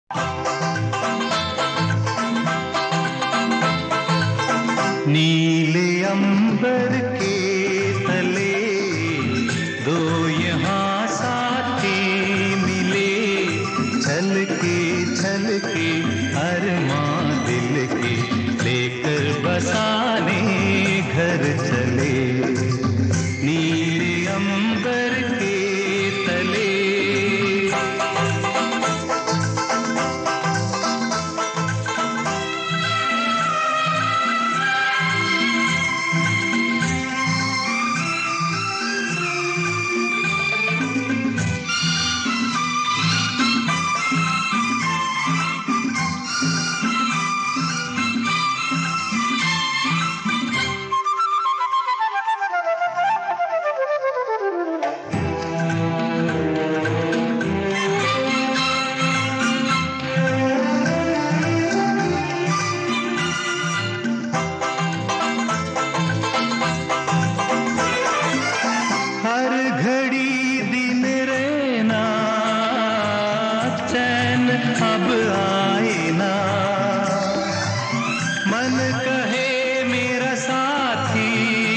नीले अंबर के तले दो यहाँ साथी मिले, छल के अरमां दिल के लेकर बसाने घर चले। नीले अंबर के तले हर घड़ी दिन रहना चैन अब आए ना, मन कहे मेरा साथी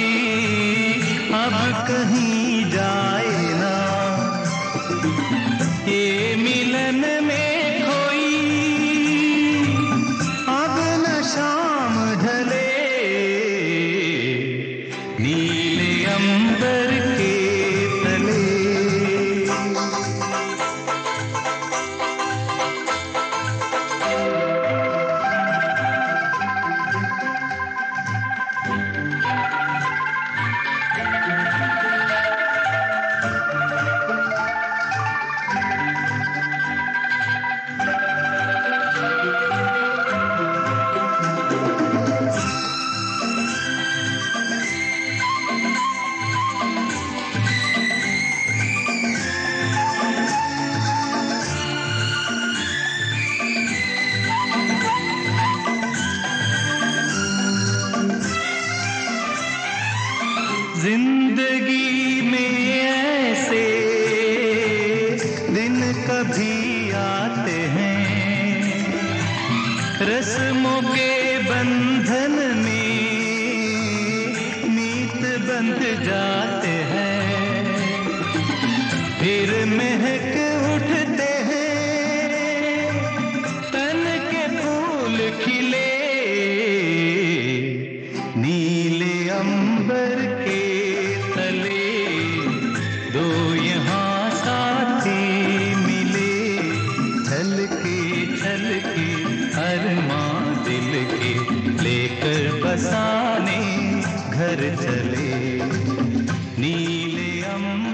अब कहीं जाए ना। ये मिलन में कोई अब न शाम ढले, नीले अंबर के जिंदगी में ऐसे दिन कभी आते हैं, रस्मों के बंधन में मीत बंध जाते हैं, फिर महक उठते हैं तन के फूल खिले। नीले अंबर के तले दो यहाँ साथी मिले, छल के अरमां दिल के लेकर बसाने घर चले। नीले अंबर